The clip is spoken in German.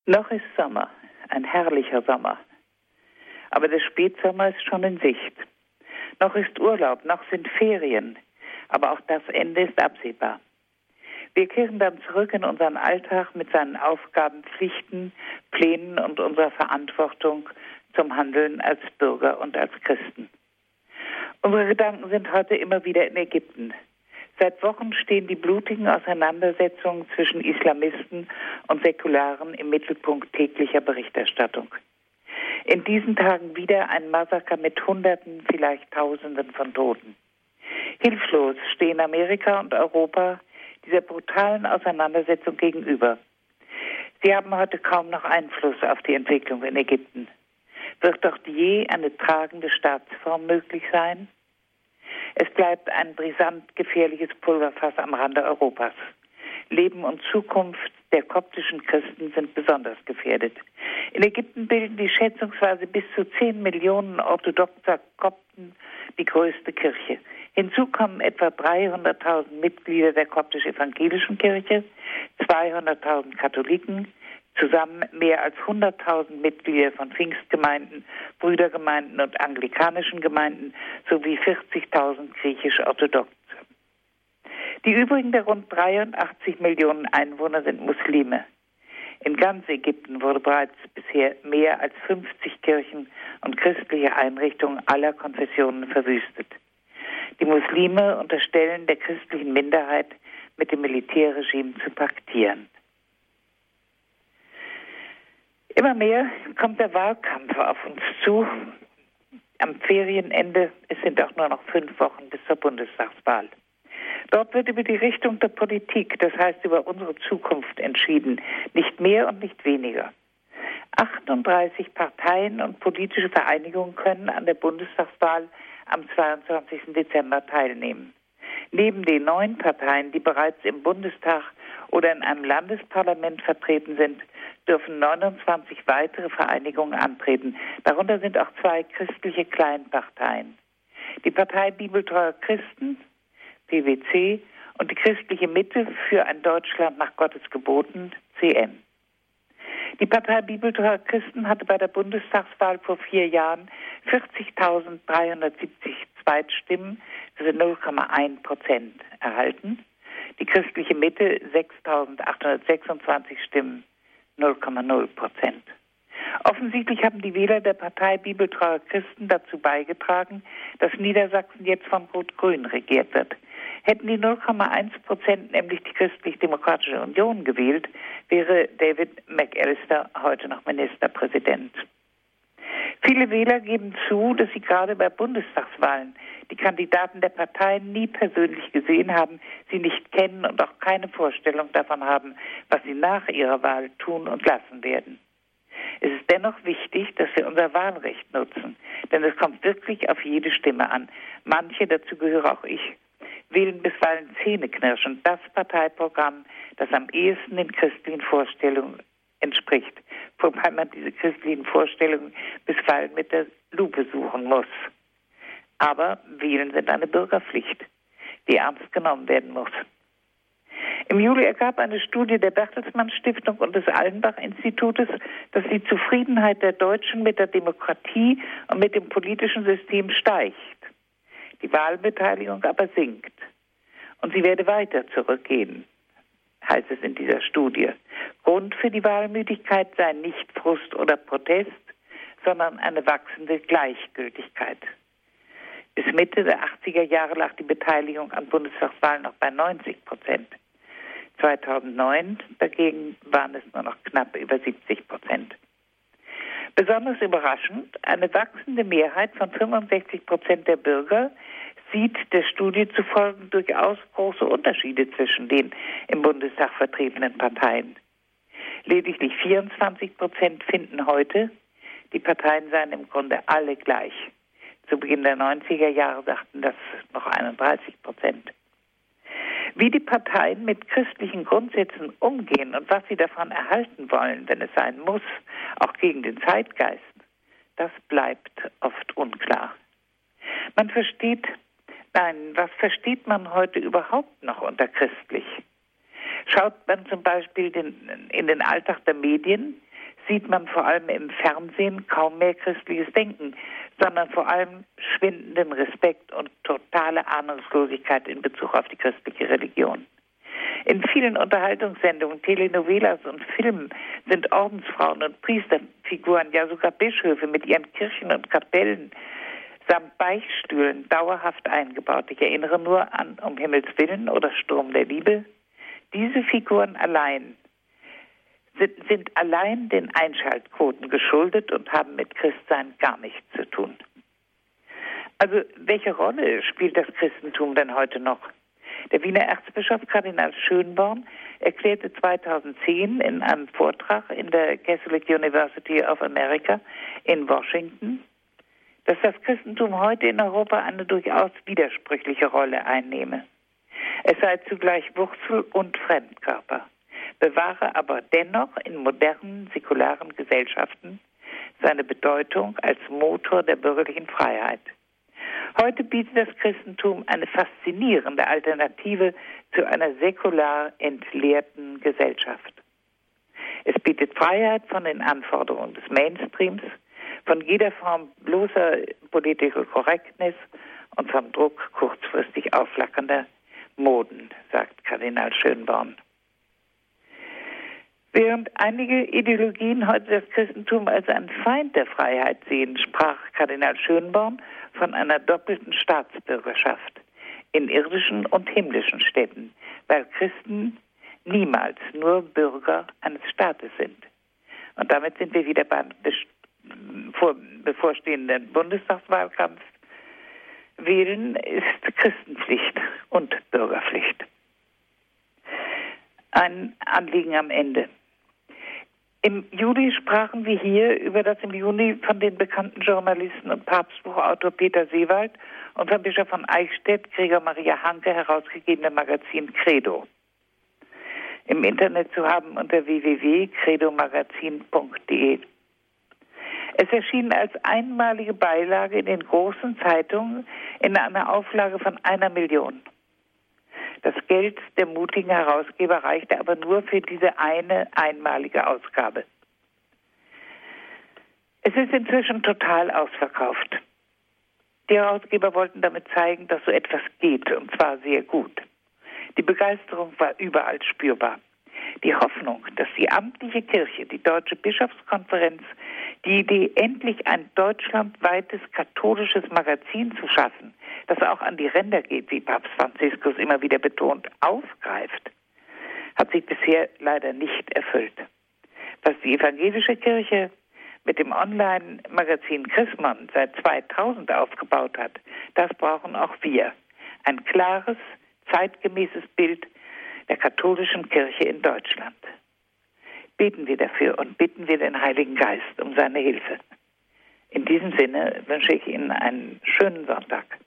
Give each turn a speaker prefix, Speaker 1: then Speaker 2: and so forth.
Speaker 1: Noch ist Sommer, ein herrlicher Sommer. Aber der Spätsommer ist schon in Sicht. Noch ist Urlaub, noch sind Ferien. Aber auch das Ende ist absehbar. Wir kehren dann zurück in unseren Alltag mit seinen Aufgaben, Pflichten, Plänen und unserer Verantwortung zum Handeln als Bürger und als Christen. Unsere Gedanken sind heute immer wieder in Ägypten. Seit Wochen stehen die blutigen Auseinandersetzungen zwischen Islamisten und Säkularen im Mittelpunkt täglicher Berichterstattung. In diesen Tagen wieder ein Massaker mit Hunderten, vielleicht Tausenden von Toten. Hilflos stehen Amerika und Europa dieser brutalen Auseinandersetzung gegenüber. Sie haben heute kaum noch Einfluss auf die Entwicklung in Ägypten. Wird doch je eine tragende Staatsform möglich sein? Es bleibt ein brisant gefährliches Pulverfass am Rande Europas. Leben und Zukunft der koptischen Christen sind besonders gefährdet. In Ägypten bilden die schätzungsweise bis zu 10 Millionen orthodoxer Kopten die größte Kirche. Hinzu kommen etwa 300.000 Mitglieder der koptisch-evangelischen Kirche, 200.000 Katholiken, zusammen mehr als 100.000 Mitglieder von Pfingstgemeinden, Brüdergemeinden und anglikanischen Gemeinden sowie 40.000 griechisch-orthodoxe. Die übrigen der rund 83 Millionen Einwohner sind Muslime. In ganz Ägypten wurde bereits bisher mehr als 50 Kirchen und christliche Einrichtungen aller Konfessionen verwüstet. Die Muslime unterstellen der christlichen Minderheit, mit dem Militärregime zu paktieren. Immer mehr kommt der Wahlkampf auf uns zu. Am Ferienende, es sind auch nur noch 5 Wochen bis zur Bundestagswahl. Dort wird über die Richtung der Politik, das heißt über unsere Zukunft entschieden, nicht mehr und nicht weniger. 38 Parteien und politische Vereinigungen können an der Bundestagswahl am 22. Dezember teilnehmen. Neben den 9 Parteien, die bereits im Bundestag oder in einem Landesparlament vertreten sind, dürfen 29 weitere Vereinigungen antreten. Darunter sind auch 2 christliche Kleinparteien. Die Partei Bibeltreuer Christen, PwC, und die christliche Mitte für ein Deutschland nach Gottes Geboten, CN. Die Partei Bibeltreuer Christen hatte bei der Bundestagswahl vor 4 Jahren 40.370 Zweitstimmen, also 0,1% erhalten. Die christliche Mitte 6.826 Stimmen, 0,0%. Offensichtlich haben die Wähler der Partei Bibeltreuer Christen dazu beigetragen, dass Niedersachsen jetzt von Rot-Grün regiert wird. Hätten die 0,1% nämlich die Christlich-Demokratische Union gewählt, wäre David McAllister heute noch Ministerpräsident. Viele Wähler geben zu, dass sie gerade bei Bundestagswahlen die Kandidaten der Parteien nie persönlich gesehen haben, sie nicht kennen und auch keine Vorstellung davon haben, was sie nach ihrer Wahl tun und lassen werden. Es ist dennoch wichtig, dass wir unser Wahlrecht nutzen, denn es kommt wirklich auf jede Stimme an. Manche, dazu gehöre auch ich, wählen bisweilen zähneknirschend das Parteiprogramm, das am ehesten den christlichen Vorstellungen entspricht, wobei man diese christlichen Vorstellungen bisweilen mit der Lupe suchen muss. Aber Wählen sind eine Bürgerpflicht, die ernst genommen werden muss. Im Juli ergab eine Studie der Bertelsmann Stiftung und des Allenbach Institutes, dass die Zufriedenheit der Deutschen mit der Demokratie und mit dem politischen System steigt. Die Wahlbeteiligung aber sinkt. Und sie werde weiter zurückgehen, heißt es in dieser Studie. Grund für die Wahlmüdigkeit sei nicht Frust oder Protest, sondern eine wachsende Gleichgültigkeit. Bis Mitte der 80er Jahre lag die Beteiligung an Bundestagswahlen noch bei 90%. 2009 dagegen waren es nur noch knapp über 70%. Besonders überraschend, eine wachsende Mehrheit von 65% der Bürger sieht der Studie zufolge durchaus große Unterschiede zwischen den im Bundestag vertretenen Parteien. Lediglich 24% finden heute, die Parteien seien im Grunde alle gleich. Zu Beginn der 90er Jahre sagten das noch 31%. Wie die Parteien mit christlichen Grundsätzen umgehen und was sie davon erhalten wollen, wenn es sein muss, auch gegen den Zeitgeist, das bleibt oft unklar. Was versteht man heute überhaupt noch unter christlich? Schaut man zum Beispiel in den Alltag der Medien, sieht man vor allem im Fernsehen kaum mehr christliches Denken, sondern vor allem schwindenden Respekt und totale Ahnungslosigkeit in Bezug auf die christliche Religion. In vielen Unterhaltungssendungen, Telenovelas und Filmen sind Ordensfrauen und Priesterfiguren, ja sogar Bischöfe mit ihren Kirchen und Kapellen samt Beichtstühlen dauerhaft eingebaut. Ich erinnere nur an Um Himmels Willen oder Sturm der Liebe. Diese Figuren allein sind allein den Einschaltquoten geschuldet und haben mit Christsein gar nichts zu tun. Also welche Rolle spielt das Christentum denn heute noch? Der Wiener Erzbischof Kardinal Schönborn erklärte 2010 in einem Vortrag in der Catholic University of America in Washington, dass das Christentum heute in Europa eine durchaus widersprüchliche Rolle einnehme. Es sei zugleich Wurzel und Fremdkörper, bewahre aber dennoch in modernen, säkularen Gesellschaften seine Bedeutung als Motor der bürgerlichen Freiheit. Heute bietet das Christentum eine faszinierende Alternative zu einer säkular entleerten Gesellschaft. Es bietet Freiheit von den Anforderungen des Mainstreams, von jeder Form bloßer Political Correctness und vom Druck kurzfristig aufflackernder Moden, sagt Kardinal Schönborn. Während einige Ideologien heute das Christentum als einen Feind der Freiheit sehen, sprach Kardinal Schönborn von einer doppelten Staatsbürgerschaft in irdischen und himmlischen Städten, weil Christen niemals nur Bürger eines Staates sind. Und damit sind wir wieder beim bevorstehenden Bundestagswahlkampf. Wählen ist Christenpflicht und Bürgerpflicht. Ein Anliegen am Ende. Im Juli sprachen wir hier über das im Juni von den bekannten Journalisten und Papstbuchautor Peter Seewald und von Bischof von Eichstätt, Gregor Maria Hanke, herausgegebene Magazin Credo. Im Internet zu haben unter www.credomagazin.de. Es erschien als einmalige Beilage in den großen Zeitungen in einer Auflage von 1 Million. Das Geld der mutigen Herausgeber reichte aber nur für diese eine einmalige Ausgabe. Es ist inzwischen total ausverkauft. Die Herausgeber wollten damit zeigen, dass so etwas geht, und zwar sehr gut. Die Begeisterung war überall spürbar. Die Hoffnung, dass die amtliche Kirche, die Deutsche Bischofskonferenz, die Idee, endlich ein deutschlandweites katholisches Magazin zu schaffen, das auch an die Ränder geht, wie Papst Franziskus immer wieder betont, aufgreift, hat sich bisher leider nicht erfüllt. Was die evangelische Kirche mit dem Online-Magazin Chrismon seit 2000 aufgebaut hat, das brauchen auch wir. Ein klares, zeitgemäßes Bild der katholischen Kirche in Deutschland. Beten wir dafür und bitten wir den Heiligen Geist um seine Hilfe. In diesem Sinne wünsche ich Ihnen einen schönen Sonntag.